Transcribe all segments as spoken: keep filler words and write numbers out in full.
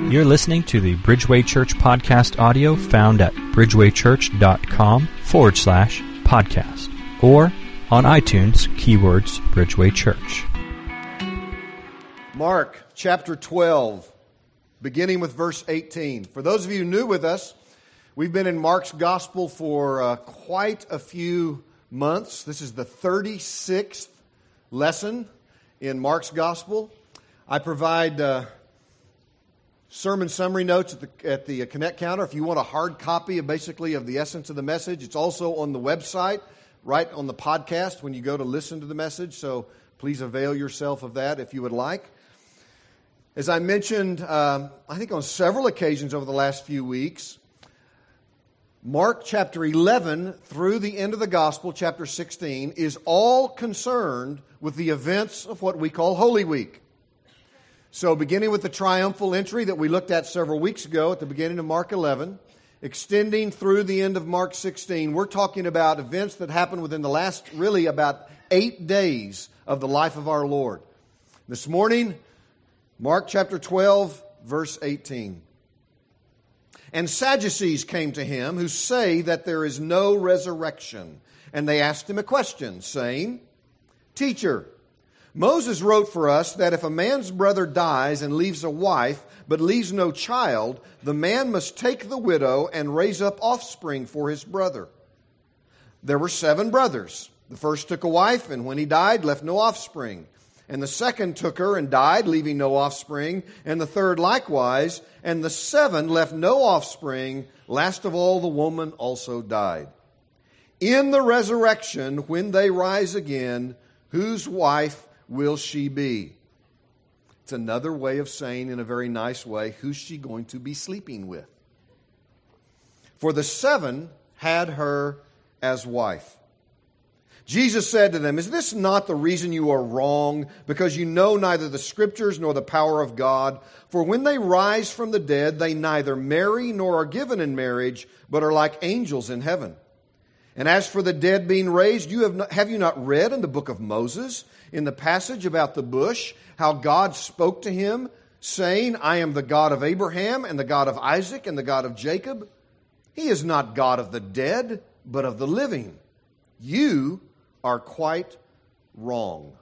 You're listening to the Bridgeway Church podcast audio found at bridgewaychurch.com forward slash podcast or on iTunes, keywords Bridgeway Church. Mark chapter twelve, beginning with verse eighteen. For those of you new with us, we've been in Mark's gospel for uh, quite a few months. This is the thirty-sixth lesson in Mark's gospel. I provide uh, sermon summary notes at the, at the Connect counter. If you want a hard copy of basically of the essence of the message, it's also on the website, right on the podcast when you go to listen to the message. So please avail yourself of that if you would like. As I mentioned, um, I think on several occasions over the last few weeks, Mark chapter eleven through the end of the gospel, chapter sixteen, is all concerned with the events of what we call Holy Week. So beginning with the triumphal entry that we looked at several weeks ago at the beginning of Mark eleven, extending through the end of Mark sixteen, we're talking about events that happened within the last, really, about eight days of the life of our Lord. This morning, Mark chapter twelve, verse eighteen. And Sadducees came to him, who say that there is no resurrection. And they asked him a question, saying, Teacher, Moses wrote for us that if a man's brother dies and leaves a wife, but leaves no child, the man must take the widow and raise up offspring for his brother. There were seven brothers. The first took a wife, and when he died, left no offspring. And the second took her and died, leaving no offspring. And the third likewise. And the seven left no offspring. Last of all, the woman also died. In the resurrection, when they rise again, whose wife will she be? It's another way of saying, in a very nice way, who's she going to be sleeping with? For the seven had her as wife. Jesus said to them, Is this not the reason you are wrong, because you know neither the Scriptures nor the power of God? For when they rise from the dead, they neither marry nor are given in marriage, but are like angels in heaven. And as for the dead being raised, you have not, have you not read in the book of Moses, in the passage about the bush, how God spoke to him, saying, I am the God of Abraham and the God of Isaac and the God of Jacob? He is not God of the dead, but of the living. You are quite wrong.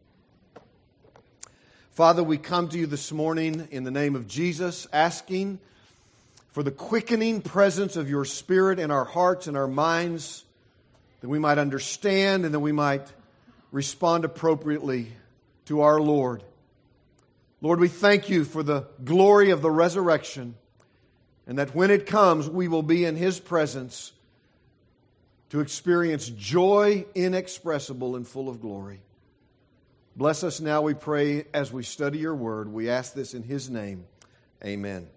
Father, we come to you this morning in the name of Jesus, asking for the quickening presence of your Spirit in our hearts and our minds, that we might understand and that we might respond appropriately to our Lord. Lord, we thank you for the glory of the resurrection, and that when it comes, we will be in His presence to experience joy inexpressible and full of glory. Bless us now, we pray, as we study your word. We ask this in His name. Amen.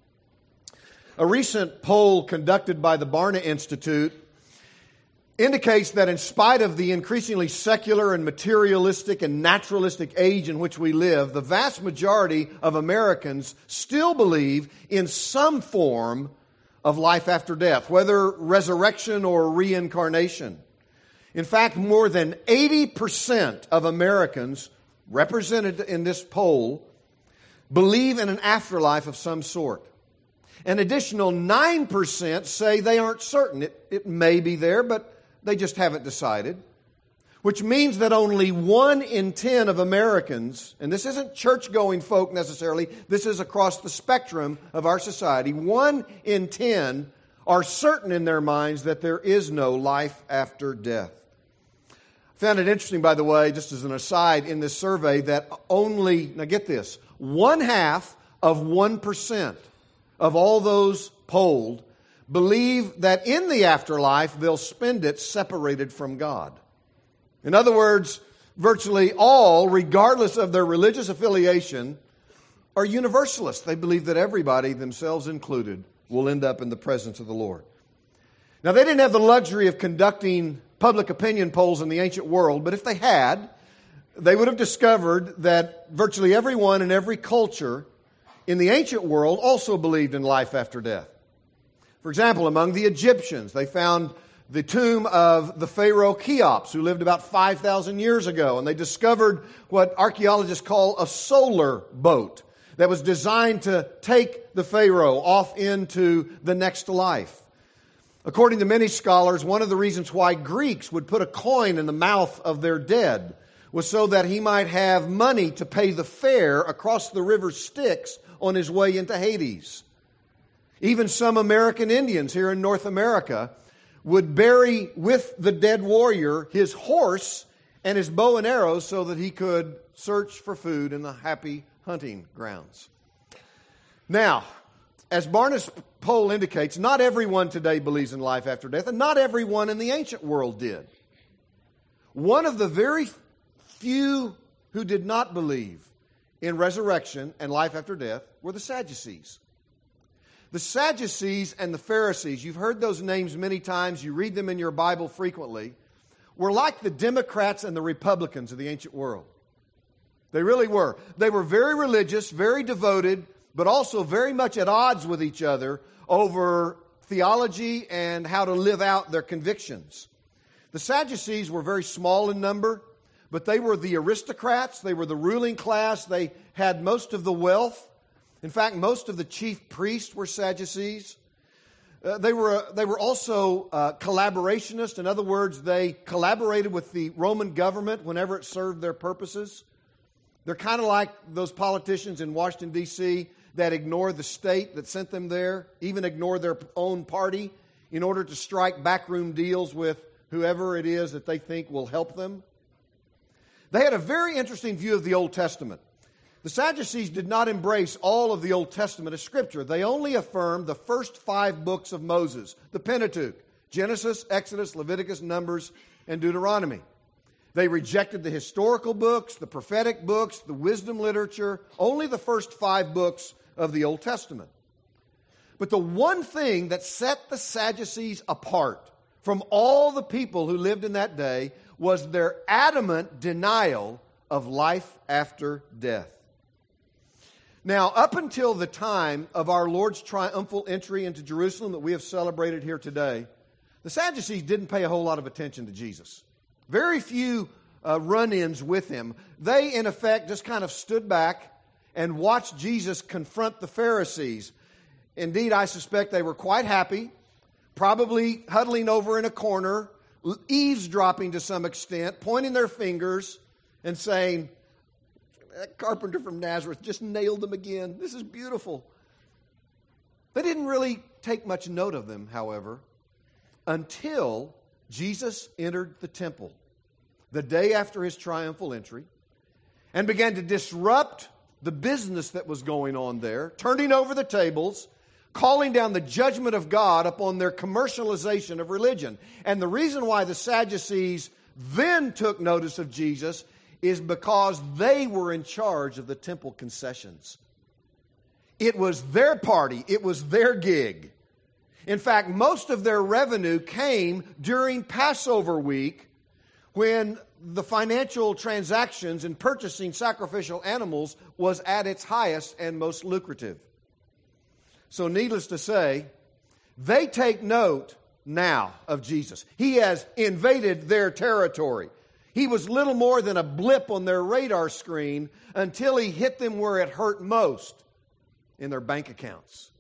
A recent poll conducted by the Barna Institute indicates that in spite of the increasingly secular and materialistic and naturalistic age in which we live, the vast majority of Americans still believe in some form of life after death, whether resurrection or reincarnation. In fact, more than eighty percent of Americans represented in this poll believe in an afterlife of some sort. An additional nine percent say they aren't certain. It, it may be there, but they just haven't decided. Which means that only one in ten of Americans, and this isn't church-going folk necessarily, this is across the spectrum of our society, one in ten are certain in their minds that there is no life after death. I found it interesting, by the way, just as an aside, in this survey that only, now get this, one half of one percent of all those polled believe that in the afterlife they'll spend it separated from God. In other words, virtually all, regardless of their religious affiliation, are universalists. They believe that everybody, themselves included, will end up in the presence of the Lord. Now, they didn't have the luxury of conducting public opinion polls in the ancient world, but if they had, they would have discovered that virtually everyone in every culture in the ancient world also believed in life after death. For example, among the Egyptians, they found the tomb of the Pharaoh Cheops, who lived about five thousand years ago, and they discovered what archaeologists call a solar boat. that was designed to take the Pharaoh off into the next life. According to many scholars, one of the reasons why Greeks would put a coin in the mouth of their dead was so that he might have money to pay the fare across the river Styx on his way into Hades. Even some American Indians here in North America would bury with the dead warrior his horse and his bow and arrows so that he could search for food in the happy hunting grounds. Now, as Barna's poll indicates, not everyone today believes in life after death, and not everyone in the ancient world did. One of the very few who did not believe in resurrection and life after death were the Sadducees. The Sadducees and the Pharisees, you've heard those names many times, you read them in your Bible frequently, were like the Democrats and the Republicans of the ancient world. They really were. They were very religious, very devoted, but also very much at odds with each other over theology and how to live out their convictions. The Sadducees were very small in number, but they were the aristocrats, they were the ruling class, they had most of the wealth. In fact, most of the chief priests were Sadducees. Uh, they were they were also uh, collaborationists. In other words, they collaborated with the Roman government whenever it served their purposes. They're kind of like those politicians in Washington, D C that ignore the state that sent them there, even ignore their own party in order to strike backroom deals with whoever it is that they think will help them. They had a very interesting view of the Old Testament. The Sadducees did not embrace all of the Old Testament as Scripture. They only affirmed the first five books of Moses, the Pentateuch, Genesis, Exodus, Leviticus, Numbers, and Deuteronomy. They rejected the historical books, the prophetic books, the wisdom literature, only the first five books of the Old Testament. But the one thing that set the Sadducees apart from all the people who lived in that day was their adamant denial of life after death. Now, up until the time of our Lord's triumphal entry into Jerusalem that we have celebrated here today, the Sadducees didn't pay a whole lot of attention to Jesus. Very few uh, run-ins with him. They, in effect, just kind of stood back and watched Jesus confront the Pharisees. Indeed, I suspect they were quite happy, probably huddling over in a corner, eavesdropping to some extent, pointing their fingers and saying, "That carpenter from Nazareth just nailed them again. This is beautiful." They didn't really take much note of them, however, until Jesus entered the temple the day after his triumphal entry and began to disrupt the business that was going on there, turning over the tables, calling down the judgment of God upon their commercialization of religion. And the reason why the Sadducees then took notice of Jesus is because they were in charge of the temple concessions. It was their party. It was their gig. In fact, most of their revenue came during Passover week when the financial transactions in purchasing sacrificial animals was at its highest and most lucrative. So needless to say, they take note now of Jesus. He has invaded their territory. He was little more than a blip on their radar screen until he hit them where it hurt most, in their bank accounts.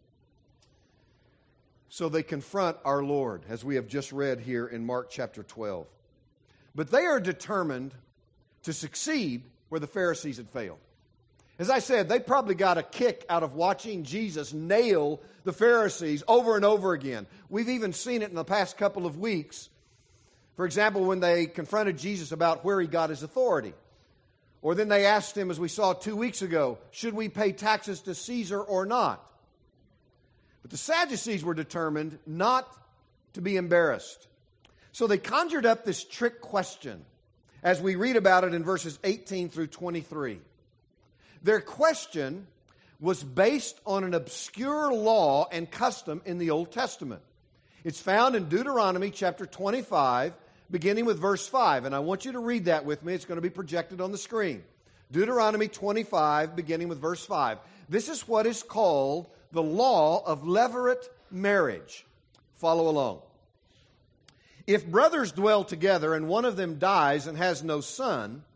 So they confront our Lord, as we have just read here in Mark chapter twelve. But they are determined to succeed where the Pharisees had failed. As I said, they probably got a kick out of watching Jesus nail the Pharisees over and over again. We've even seen it in the past couple of weeks. For example, when they confronted Jesus about where he got his authority. Or then they asked him, as we saw two weeks ago, should we pay taxes to Caesar or not? But the Sadducees were determined not to be embarrassed. So they conjured up this trick question as we read about it in verses eighteen through twenty-three. Their question was based on an obscure law and custom in the Old Testament. It's found in Deuteronomy chapter twenty-five, beginning with verse five. And I want you to read that with me. It's going to be projected on the screen. Deuteronomy twenty-five, beginning with verse five. This is what is called the law of levirate marriage. Follow along. If brothers dwell together and one of them dies and has no son,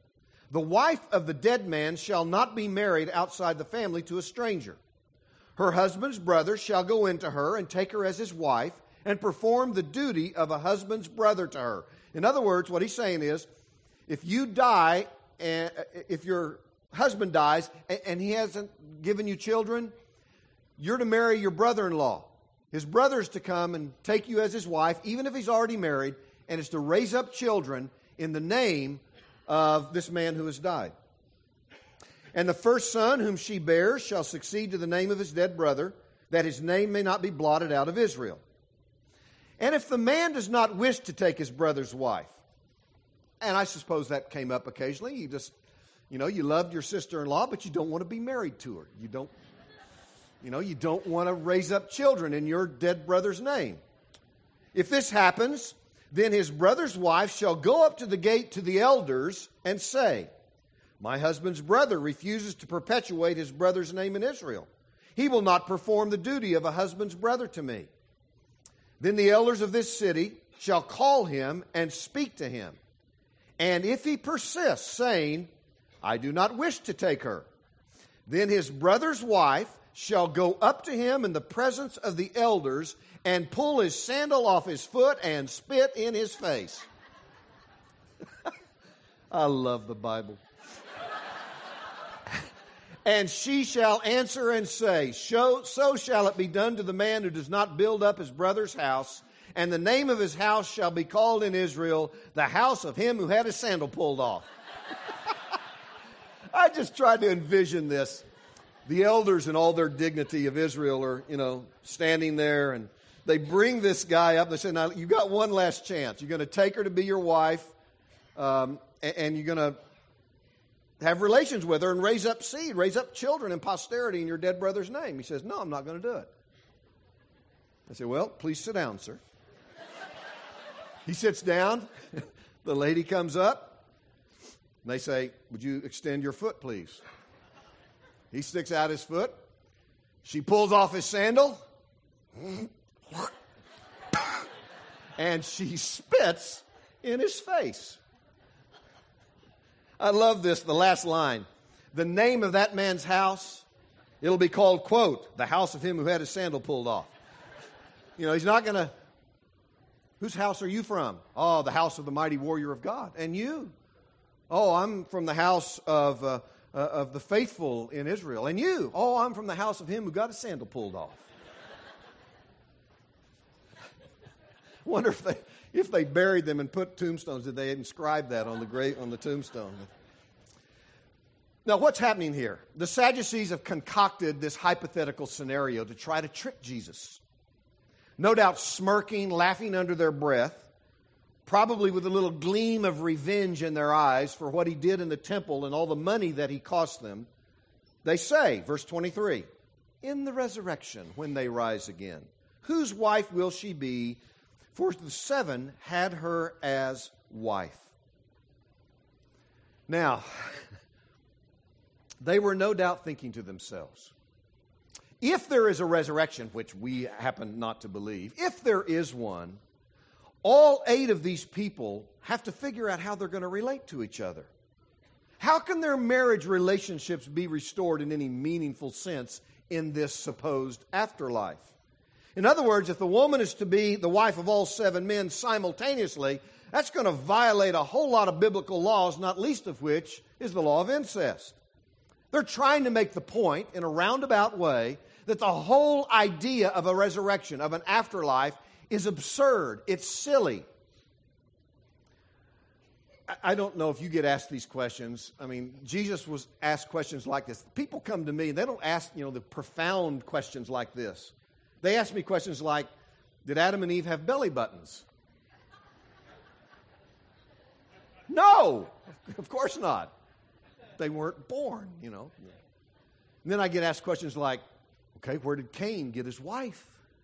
The wife of the dead man shall not be married outside the family to a stranger. Her husband's brother shall go into her and take her as his wife and perform the duty of a husband's brother to her. In other words, what he's saying is, if you die, and if your husband dies and he hasn't given you children, you're to marry your brother-in-law. His brother is to come and take you as his wife, even if he's already married, and is to raise up children in the name of this man who has died. And the first son whom she bears shall succeed to the name of his dead brother, that his name may not be blotted out of Israel. And if the man does not wish to take his brother's wife, and I suppose that came up occasionally, you just, you know, you loved your sister-in-law, but you don't want to be married to her. You don't, you know, you don't want to raise up children in your dead brother's name. If this happens, then his brother's wife shall go up to the gate to the elders and say, my husband's brother refuses to perpetuate his brother's name in Israel. He will not perform the duty of a husband's brother to me. Then the elders of this city shall call him and speak to him. And if he persists, saying, I do not wish to take her, then his brother's wife shall go up to him in the presence of the elders and pull his sandal off his foot and spit in his face. I love the Bible. And she shall answer and say, so, so shall it be done to the man who does not build up his brother's house, and the name of his house shall be called in Israel, the house of him who had his sandal pulled off. I just tried to envision this. The elders in all their dignity of Israel are, you know, standing there, and they bring this guy up. And they say, now, you've got one last chance. You're going to take her to be your wife, um, and, and you're going to have relations with her and raise up seed, raise up children and posterity in your dead brother's name. He says, no, I'm not going to do it. I say, well, please sit down, sir. He sits down. The lady comes up. And they say, would you extend your foot, please? He sticks out his foot. She pulls off his sandal. And she spits in his face. I love this, the last line. The name of that man's house, it'll be called, quote, the house of him who had his sandal pulled off. You know, he's not going to, whose house are you from? Oh, the house of the mighty warrior of God. And you? Oh, I'm from the house of uh, uh, of the faithful in Israel. And you? Oh, I'm from the house of him who got his sandal pulled off. Wonder if they if they buried them and put tombstones, did they inscribe that on the grave on the tombstone? Now, what's happening here? The Sadducees have concocted this hypothetical scenario to try to trick Jesus. No doubt smirking, laughing under their breath, probably with a little gleam of revenge in their eyes for what he did in the temple and all the money that he cost them. They say, verse twenty-three, in the resurrection, when they rise again, whose wife will she be? For the seven had her as wife. Now, they were no doubt thinking to themselves, if there is a resurrection, which we happen not to believe, if there is one, all eight of these people have to figure out how they're going to relate to each other. How can their marriage relationships be restored in any meaningful sense in this supposed afterlife? In other words, if the woman is to be the wife of all seven men simultaneously, that's going to violate a whole lot of biblical laws, not least of which is the law of incest. They're trying to make the point in a roundabout way that the whole idea of a resurrection, of an afterlife, is absurd. It's silly. I don't know if you get asked these questions. I mean, Jesus was asked questions like this. People come to me, they don't ask, you know, the profound questions like this. They ask me questions like, did Adam and Eve have belly buttons? No, of course not. They weren't born, you know. And then I get asked questions like, okay, where did Cain get his wife?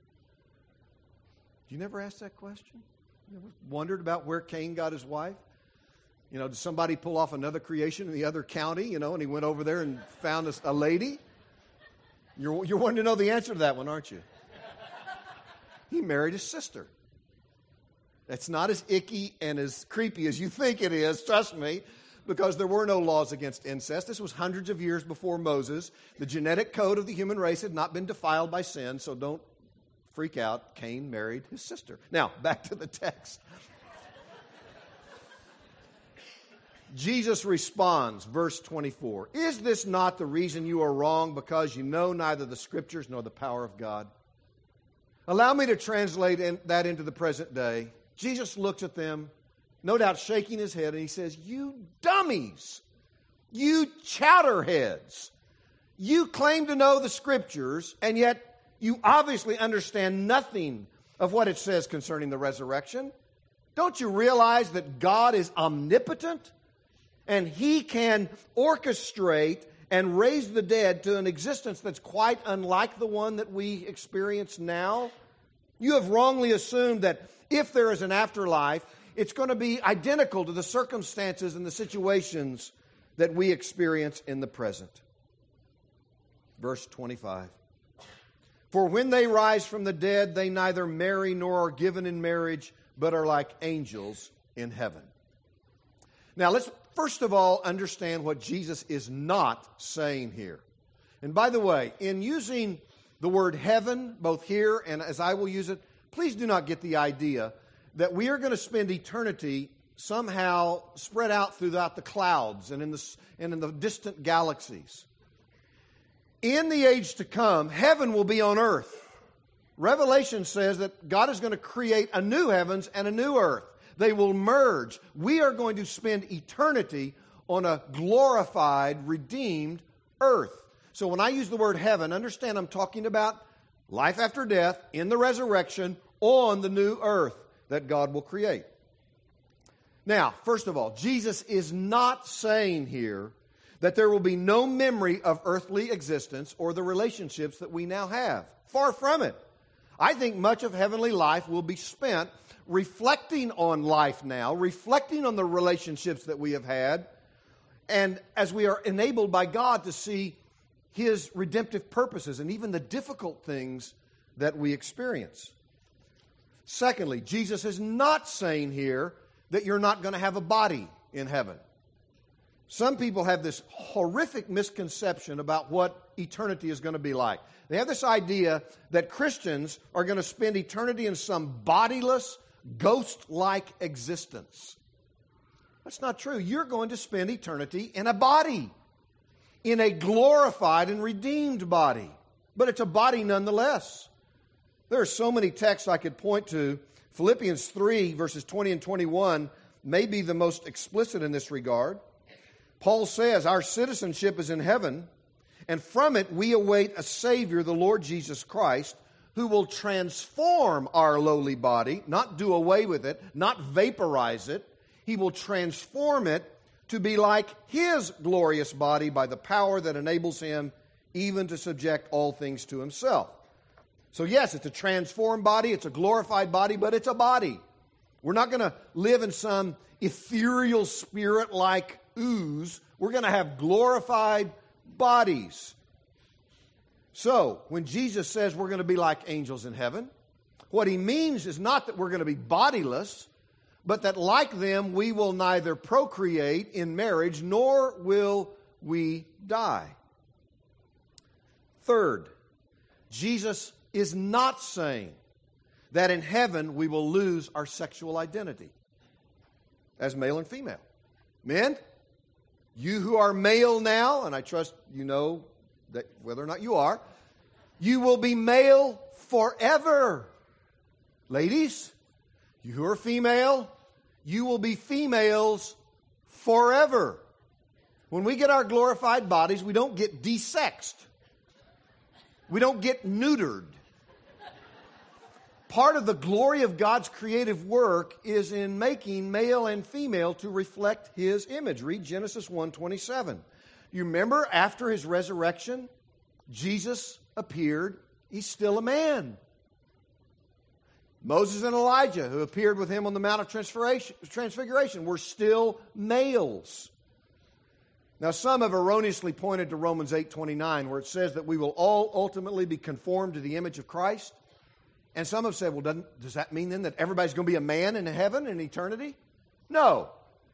You never asked that question? You never wondered about where Cain got his wife? You know, did somebody pull off another creation in the other county, you know, and he went over there and found a, a lady? You're, you're wanting to know the answer to that one, aren't you? He married his sister. That's not as icky and as creepy as you think it is, trust me. because there were no laws against incest. This was hundreds of years before Moses. The genetic code of the human race had not been defiled by sin, so don't freak out. Cain married his sister. Now, back to the text. Jesus responds, verse twenty-four, "Is this not the reason you are wrong, because you know neither the Scriptures nor the power of God?" Allow me to translate in, that into the present day. Jesus looks at them, no doubt shaking his head, and he says, "You dummies, you chowderheads, you claim to know the Scriptures, and yet you obviously understand nothing of what it says concerning the resurrection. Don't you realize that God is omnipotent? And He can orchestrate and raise the dead to an existence that's quite unlike the one that we experience now? You have wrongly assumed that if there is an afterlife, it's going to be identical to the circumstances and the situations that we experience in the present." Verse twenty-five. "For when they rise from the dead, they neither marry nor are given in marriage, but are like angels in heaven." Now, let's first of all understand what Jesus is not saying here. And by the way, in using the word heaven, both here and as I will use it, please do not get the idea that we are going to spend eternity somehow spread out throughout the clouds and in the, and in the distant galaxies. In the age to come, heaven will be on earth. Revelation says that God is going to create a new heavens and a new earth. They will merge. We are going to spend eternity on a glorified, redeemed earth. So when I use the word heaven, understand I'm talking about life after death, in the resurrection, on the new earth that God will create. Now, first of all, Jesus is not saying here that there will be no memory of earthly existence or the relationships that we now have. Far from it. I think much of heavenly life will be spent reflecting on life now, reflecting on the relationships that we have had, and as we are enabled by God to see His redemptive purposes and even the difficult things that we experience. Secondly, Jesus is not saying here that you're not going to have a body in heaven. Some people have this horrific misconception about what eternity is going to be like. They have this idea that Christians are going to spend eternity in some bodiless, ghost-like existence. That's not true. You're going to spend eternity in a body, in a glorified and redeemed body. But it's a body nonetheless. There are so many texts I could point to. Philippians three, verses twenty and twenty-one, may be the most explicit in this regard. Paul says, "Our citizenship is in heaven, and from it we await a Savior, the Lord Jesus Christ, who will transform our lowly body," not do away with it, not vaporize it. He will transform it to be like His glorious body by the power that enables Him even to subject all things to Himself. So yes, it's a transformed body, it's a glorified body, but it's a body. We're not going to live in some ethereal spirit-like ooze. We're going to have glorified bodies. So, when Jesus says we're going to be like angels in heaven, what He means is not that we're going to be bodiless, but that like them we will neither procreate in marriage nor will we die. Third, Jesus is not saying that in heaven we will lose our sexual identity as male and female. Men, you who are male now, and I trust you know that whether or not you are, you will be male forever. Ladies, you who are female, you will be females forever. When we get our glorified bodies, we don't get desexed. We don't get neutered. Part of the glory of God's creative work is in making male and female to reflect His image. Read Genesis one twenty-seven. You remember after His resurrection, Jesus appeared. He's still a man. Moses and Elijah, who appeared with Him on the Mount of Transfiguration, were still males. Now, some have erroneously pointed to Romans eight twenty-nine, where it says that we will all ultimately be conformed to the image of Christ. And some have said, well, doesn't, does that mean then that everybody's going to be a man in heaven in eternity? No.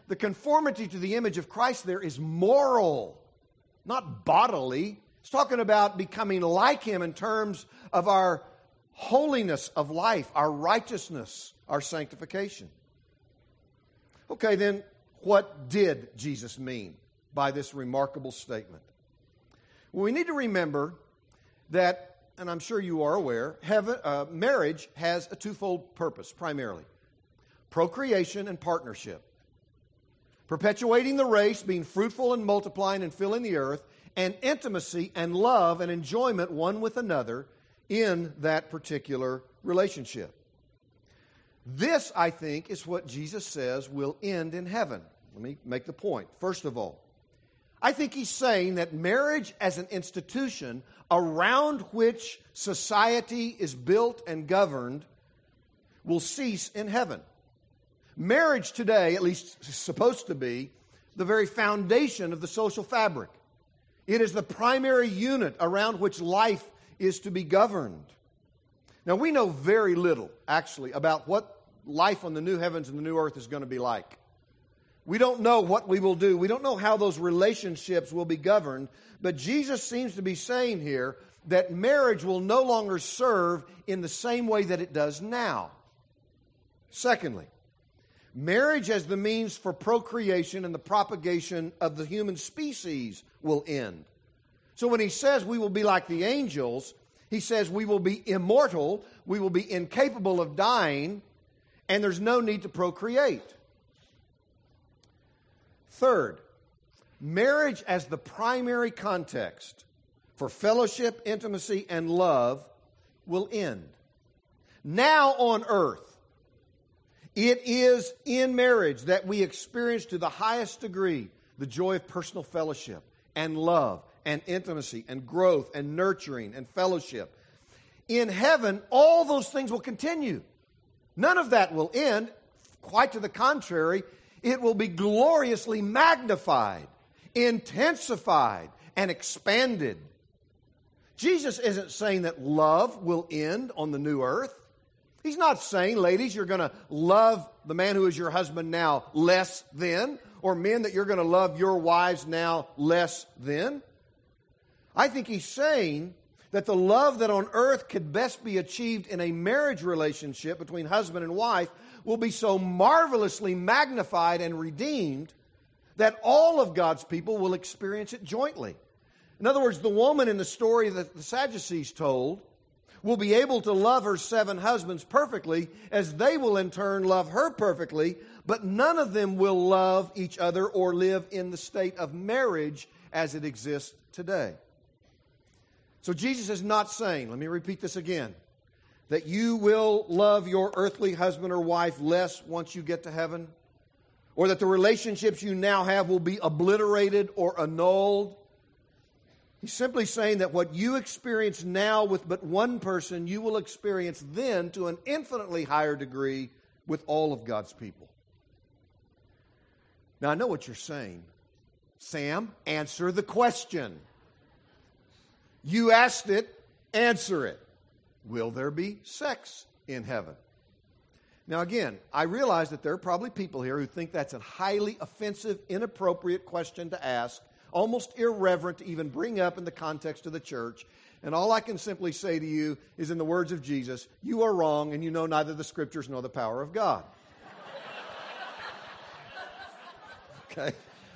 the conformity to the image of Christ there is moral, not bodily. It's talking about becoming like Him in terms of our holiness of life, our righteousness, our sanctification. Okay, then what did Jesus mean by this remarkable statement? Well, we need to remember that, and I'm sure you are aware, heaven, uh, marriage has a twofold purpose, primarily. Procreation and partnership. Perpetuating the race, being fruitful and multiplying and filling the earth, and intimacy and love and enjoyment one with another in that particular relationship. This, I think, is what Jesus says will end in heaven. Let me make the point. First of all, I think He's saying that marriage as an institution around which society is built and governed will cease in heaven. Marriage today, at least is supposed to be, the very foundation of the social fabric. It is the primary unit around which life is to be governed. Now, we know very little, actually, about what life on the new heavens and the new earth is going to be like. We don't know what we will do. We don't know how those relationships will be governed. But Jesus seems to be saying here that marriage will no longer serve in the same way that it does now. Secondly, marriage as the means for procreation and the propagation of the human species will end. So when He says we will be like the angels, He says we will be immortal, we will be incapable of dying, and there's no need to procreate. Third, marriage as the primary context for fellowship, intimacy, and love will end. Now on earth, it is in marriage that we experience to the highest degree the joy of personal fellowship and love and intimacy and growth and nurturing and fellowship. In heaven, all those things will continue. None of that will end. Quite to the contrary, it will be gloriously magnified, intensified, and expanded. Jesus isn't saying that love will end on the new earth. He's not saying, ladies, you're going to love the man who is your husband now less than, or men that you're going to love your wives now less than. I think He's saying that the love that on earth could best be achieved in a marriage relationship between husband and wife will be so marvelously magnified and redeemed that all of God's people will experience it jointly. In other words, the woman in the story that the Sadducees told will be able to love her seven husbands perfectly, as they will in turn love her perfectly, but none of them will love each other or live in the state of marriage as it exists today. So Jesus is not saying, let me repeat this again, that you will love your earthly husband or wife less once you get to heaven, or that the relationships you now have will be obliterated or annulled. He's simply saying that what you experience now with but one person, you will experience then to an infinitely higher degree with all of God's people. Now, I know what you're saying. Sam, answer the question. You asked it, answer it. Will there be sex in heaven? Now, again, I realize that there are probably people here who think that's a highly offensive, inappropriate question to ask, almost irreverent to even bring up in the context of the church. And all I can simply say to you is, in the words of Jesus, you are wrong and you know neither the Scriptures nor the power of God. Okay?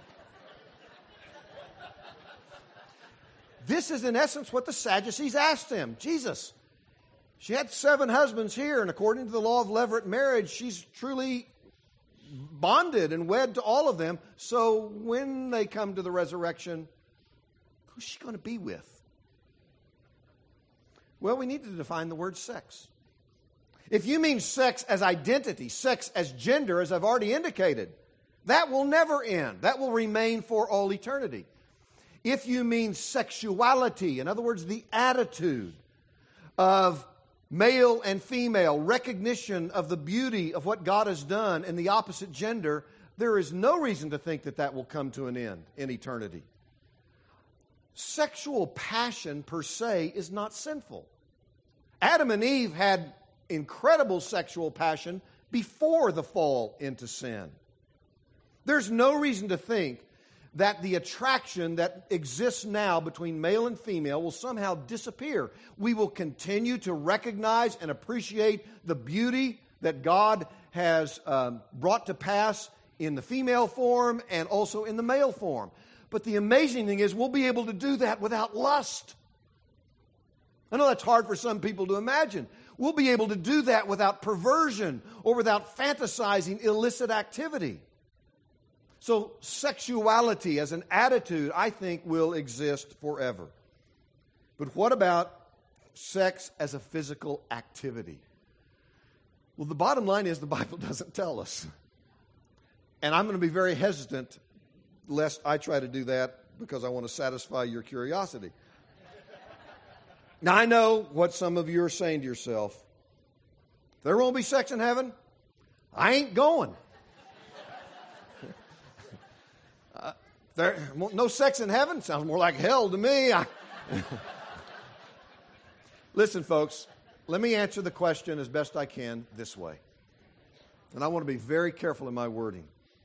This is in essence what the Sadducees asked Him. Jesus, she had seven husbands here, and according to the law of levirate marriage, she's truly bonded and wed to all of them. So when they come to the resurrection, who's she going to be with? Well, we need to define the word sex. If you mean sex as identity, sex as gender, as I've already indicated, that will never end. That will remain for all eternity. If you mean sexuality, in other words, the attitude of male and female, recognition of the beauty of what God has done in the opposite gender, there is no reason to think that that will come to an end in eternity. Sexual passion per se is not sinful. Adam and Eve had incredible sexual passion before the fall into sin. There's no reason to think that the attraction that exists now between male and female will somehow disappear. We will continue to recognize and appreciate the beauty that God has um, brought to pass in the female form and also in the male form. But the amazing thing is we'll be able to do that without lust. I know that's hard for some people to imagine. We'll be able to do that without perversion or without fantasizing illicit activity. So sexuality as an attitude, I think, will exist forever. But what about sex as a physical activity? Well, the bottom line is the Bible doesn't tell us. And I'm going to be very hesitant lest I try to do that because I want to satisfy your curiosity. Now, I know what some of you are saying to yourself. There won't be sex in heaven? I ain't going. uh, there, no sex in heaven? Sounds more like hell to me. I Listen, folks, let me answer the question as best I can this way. And I want to be very careful in my wording.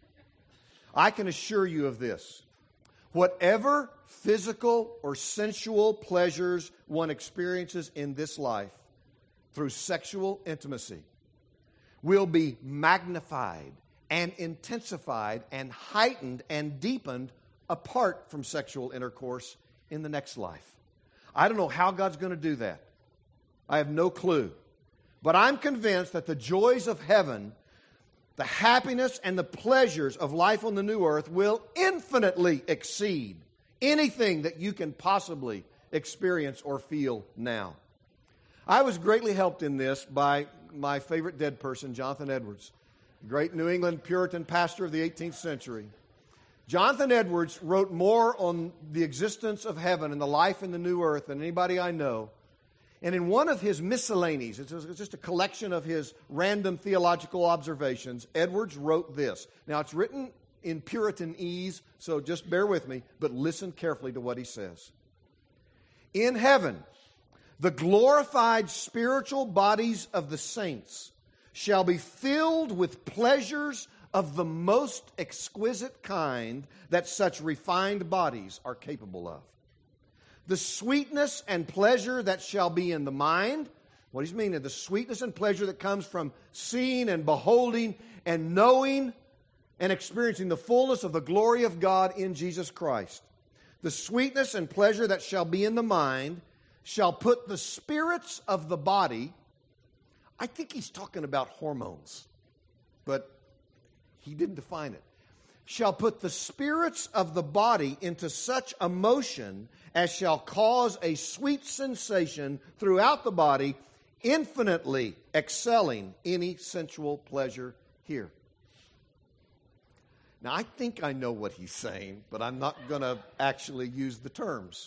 I can assure you of this. Whatever physical or sensual pleasures one experiences in this life through sexual intimacy will be magnified and intensified and heightened and deepened apart from sexual intercourse in the next life. I don't know how God's going to do that. I have no clue. But I'm convinced that the joys of heaven, the happiness and the pleasures of life on the new earth will infinitely exceed anything that you can possibly experience or feel now. I was greatly helped in this by my favorite dead person, Jonathan Edwards, great New England Puritan pastor of the eighteenth century. Jonathan Edwards wrote more on the existence of heaven and the life in the new earth than anybody I know. And in one of his miscellanies, it's just a collection of his random theological observations, Edwards wrote this. Now, it's written in Puritanese, so just bear with me, but listen carefully to what he says. In heaven, the glorified spiritual bodies of the saints shall be filled with pleasures of the most exquisite kind that such refined bodies are capable of. The sweetness and pleasure that shall be in the mind. What does he mean? The sweetness and pleasure that comes from seeing and beholding and knowing and experiencing the fullness of the glory of God in Jesus Christ. The sweetness and pleasure that shall be in the mind shall put the spirits of the body. I think he's talking about hormones, but he didn't define it. Shall put the spirits of the body into such a motion as shall cause a sweet sensation throughout the body, infinitely excelling any sensual pleasure here. Now, I think I know what he's saying, but I'm not going to actually use the terms.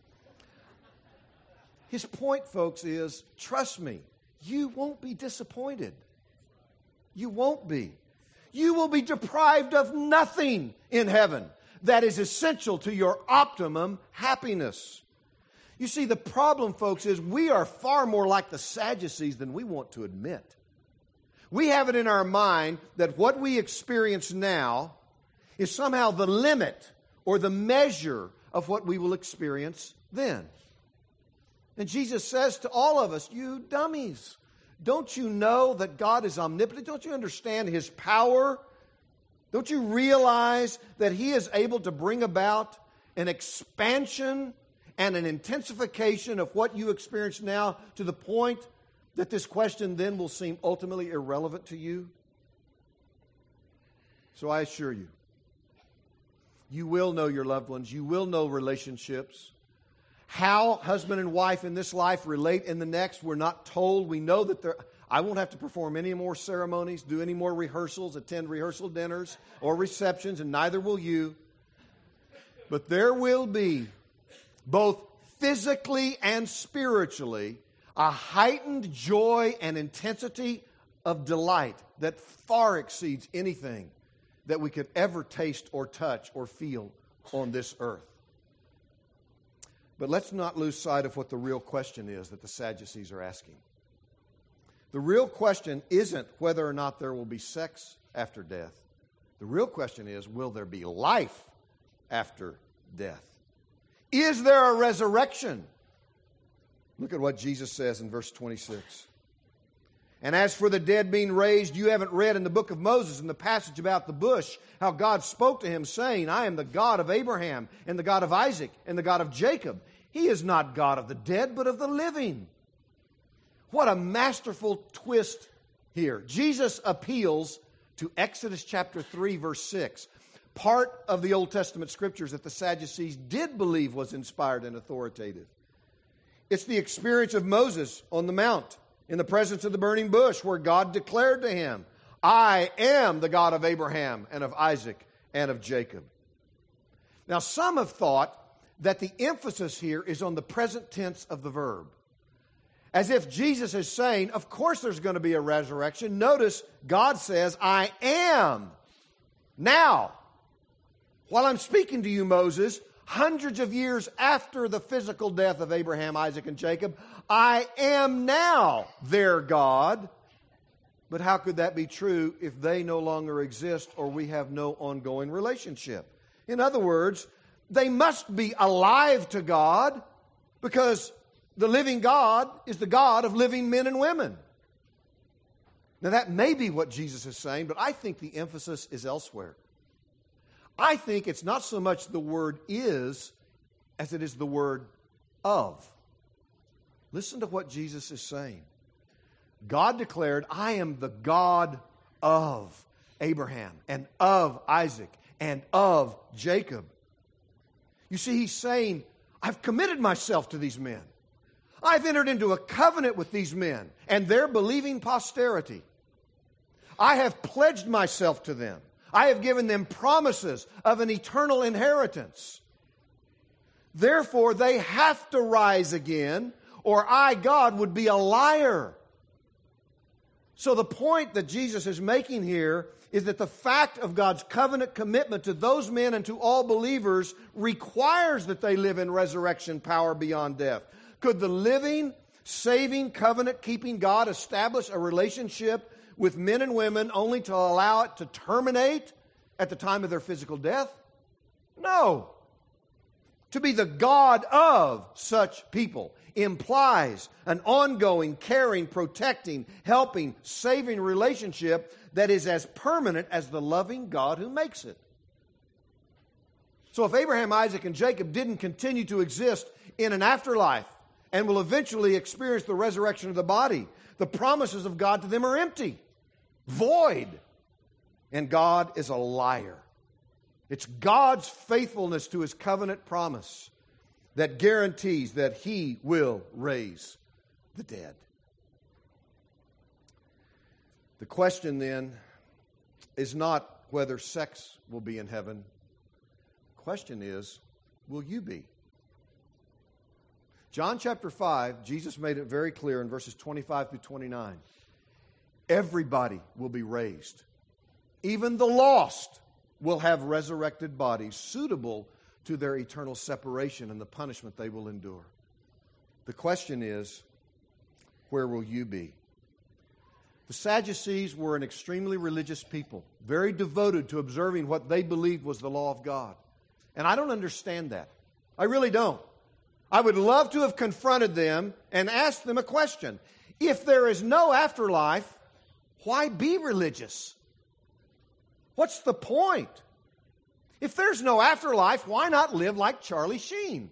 His point, folks, is, trust me, you won't be disappointed. You won't be. You will be deprived of nothing in heaven that is essential to your optimum happiness. You see, the problem, folks, is we are far more like the Sadducees than we want to admit. We have it in our mind that what we experience now is somehow the limit or the measure of what we will experience then. And Jesus says to all of us, you dummies, don't you know that God is omnipotent? Don't you understand His power? Don't you realize that He is able to bring about an expansion and an intensification of what you experience now to the point that this question then will seem ultimately irrelevant to you? So I assure you, you will know your loved ones. You will know relationships. How husband and wife in this life relate in the next, we're not told. We know that there. I won't have to perform any more ceremonies, do any more rehearsals, attend rehearsal dinners or receptions, and neither will you. But there will be, both physically and spiritually, a heightened joy and intensity of delight that far exceeds anything that we could ever taste or touch or feel on this earth. But let's not lose sight of what the real question is that the Sadducees are asking. The real question isn't whether or not there will be sex after death. The real question is, will there be life after death? Is there a resurrection? Look at what Jesus says in verse twenty-six. And as for the dead being raised, you haven't read in the book of Moses, in the passage about the bush, how God spoke to him saying, I am the God of Abraham and the God of Isaac and the God of Jacob. He is not God of the dead, but of the living. What a masterful twist here. Jesus appeals to Exodus chapter three, verse six. Part of the Old Testament scriptures that the Sadducees did believe was inspired and authoritative. It's the experience of Moses on the mount in the presence of the burning bush, where God declared to him, I am the God of Abraham and of Isaac and of Jacob. Now, some have thought that the emphasis here is on the present tense of the verb, as if Jesus is saying, of course there's going to be a resurrection. Notice God says, I am now. While I'm speaking to you, Moses, hundreds of years after the physical death of Abraham, Isaac, and Jacob, I am now their God. But how could that be true if they no longer exist or we have no ongoing relationship? In other words, they must be alive to God, because the living God is the God of living men and women. Now that may be what Jesus is saying, but I think the emphasis is elsewhere. I think it's not so much the word is as it is the word of. Listen to what Jesus is saying. God declared, I am the God of Abraham and of Isaac and of Jacob. You see, he's saying, I've committed myself to these men. I've entered into a covenant with these men and their believing posterity. I have pledged myself to them. I have given them promises of an eternal inheritance. Therefore, they have to rise again, or I, God, would be a liar. So the point that Jesus is making here is that the fact of God's covenant commitment to those men and to all believers requires that they live in resurrection power beyond death. Could the living, saving, covenant-keeping God establish a relationship with men and women only to allow it to terminate at the time of their physical death? No. To be the God of such people implies an ongoing, caring, protecting, helping, saving relationship that is as permanent as the loving God who makes it. So if Abraham, Isaac, and Jacob didn't continue to exist in an afterlife and will eventually experience the resurrection of the body, the promises of God to them are empty, void, and God is a liar. It's God's faithfulness to His covenant promise that guarantees that He will raise the dead. The question then is not whether sex will be in heaven. The question is, will you be? John chapter five, Jesus made it very clear in verses twenty-five through twenty-nine. Everybody will be raised. Even the lost will have resurrected bodies suitable to their eternal separation and the punishment they will endure. The question is, where will you be? The Sadducees were an extremely religious people, very devoted to observing what they believed was the law of God. And I don't understand that. I really don't. I would love to have confronted them and asked them a question. If there is no afterlife, why be religious? What's the point? If there's no afterlife, why not live like Charlie Sheen?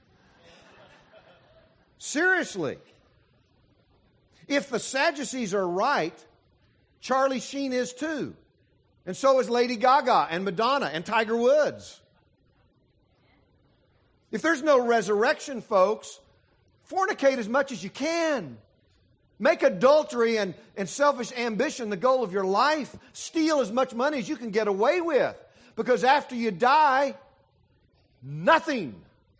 Seriously. If the Sadducees are right, Charlie Sheen is too. And so is Lady Gaga and Madonna and Tiger Woods. If there's no resurrection, folks, fornicate as much as you can. Make adultery and, and selfish ambition the goal of your life. Steal as much money as you can get away with. Because after you die, nothing.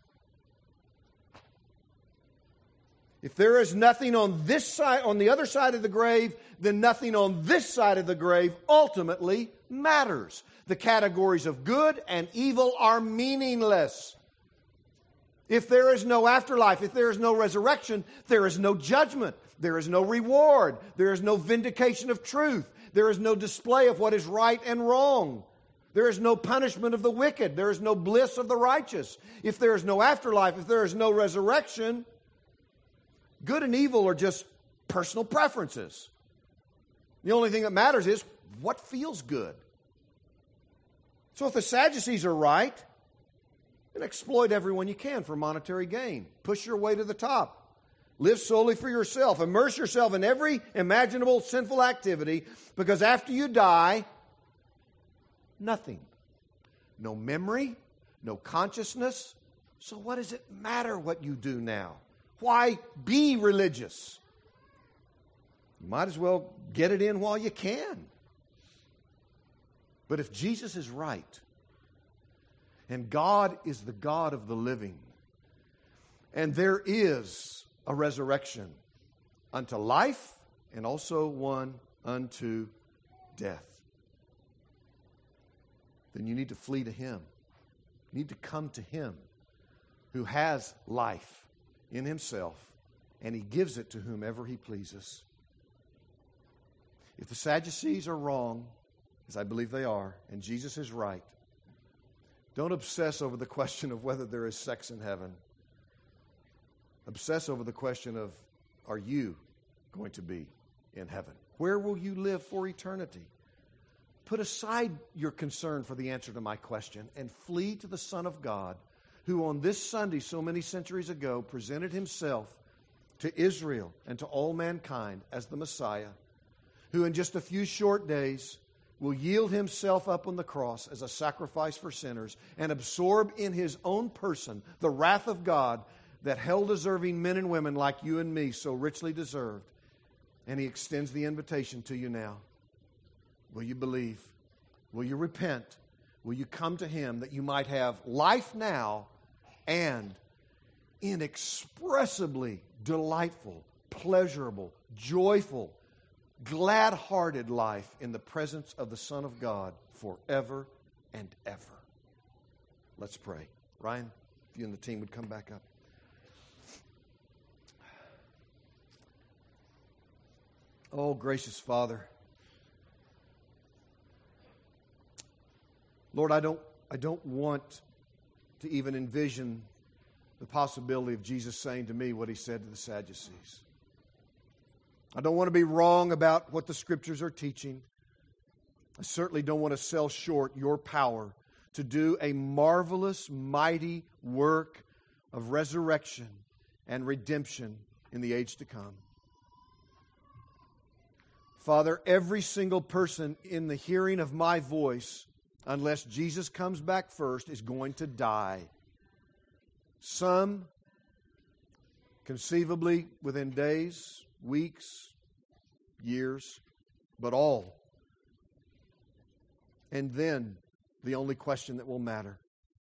If there is nothing on this side, on the other side of the grave, then nothing on this side of the grave ultimately matters. The categories of good and evil are meaningless. If there is no afterlife, if there is no resurrection, there is no judgment. There is no reward. There is no vindication of truth. There is no display of what is right and wrong. There is no punishment of the wicked. There is no bliss of the righteous. If there is no afterlife, if there is no resurrection, good and evil are just personal preferences. The only thing that matters is what feels good. So if the Sadducees are right, then exploit everyone you can for monetary gain. Push your way to the top. Live solely for yourself. Immerse yourself in every imaginable sinful activity, because after you die, nothing. No memory, no consciousness. So what does it matter what you do now? Why be religious? You might as well get it in while you can. But if Jesus is right, and God is the God of the living, and there is a resurrection unto life and also one unto death, then you need to flee to Him. You need to come to Him who has life in Himself, and He gives it to whomever He pleases. If the Sadducees are wrong, as I believe they are, and Jesus is right, don't obsess over the question of whether there is sex in heaven. Obsess over the question of, are you going to be in heaven? Where will you live for eternity? Put aside your concern for the answer to my question and flee to the Son of God, who on this Sunday so many centuries ago presented Himself to Israel and to all mankind as the Messiah, who in just a few short days will yield Himself up on the cross as a sacrifice for sinners and absorb in His own person the wrath of God that hell-deserving men and women like you and me so richly deserved. And He extends the invitation to you now. Will you believe? Will you repent? Will you come to Him that you might have life now and inexpressibly delightful, pleasurable, joyful, glad-hearted life in the presence of the Son of God forever and ever? Let's pray. Ryan, if you and the team would come back up. Oh, gracious Father, Lord, I don't, I don't want to even envision the possibility of Jesus saying to me what He said to the Sadducees. I don't want to be wrong about what the Scriptures are teaching. I certainly don't want to sell short your power to do a marvelous, mighty work of resurrection and redemption in the age to come. Father, every single person in the hearing of my voice, unless Jesus comes back first, is going to die. Some, conceivably within days, weeks, years, but all. And then, the only question that will matter,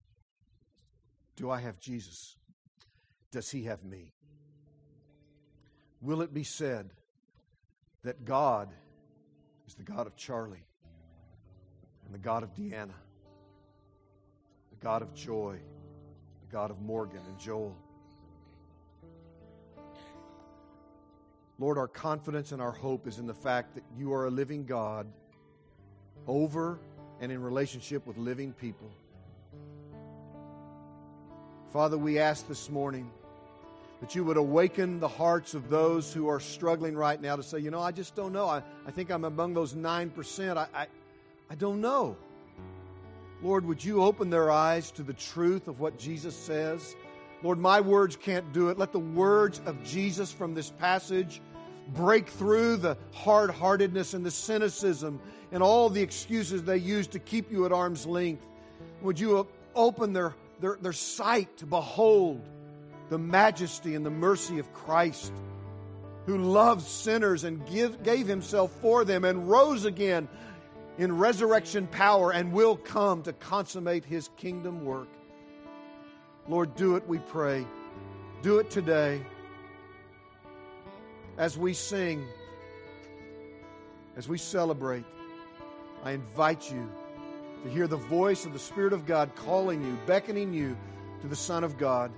do I have Jesus? Does He have me? Will it be said that God is the God of Charlie and the God of Deanna, the God of Joy, the God of Morgan and Joel? Lord, our confidence and our hope is in the fact that You are a living God over and in relationship with living people. Father, we ask this morning that You would awaken the hearts of those who are struggling right now to say, you know, I just don't know. I, I think I'm among those nine percent. I, I, I don't know. Lord, would You open their eyes to the truth of what Jesus says? Lord, my words can't do it. Let the words of Jesus from this passage break through the hard-heartedness and the cynicism and all the excuses they use to keep You at arm's length. Would You open their, their, their sight to behold the majesty and the mercy of Christ, who loved sinners and give, gave Himself for them and rose again in resurrection power and will come to consummate His kingdom work. Lord, do it, we pray. Do it today. As we sing, as we celebrate, I invite you to hear the voice of the Spirit of God calling you, beckoning you to the Son of God.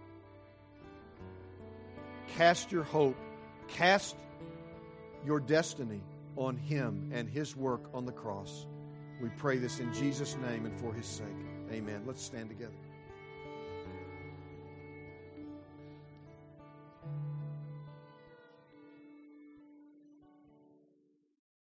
Cast your hope, cast your destiny on Him and His work on the cross. We pray this in Jesus' name and for His sake. Amen. Let's stand together.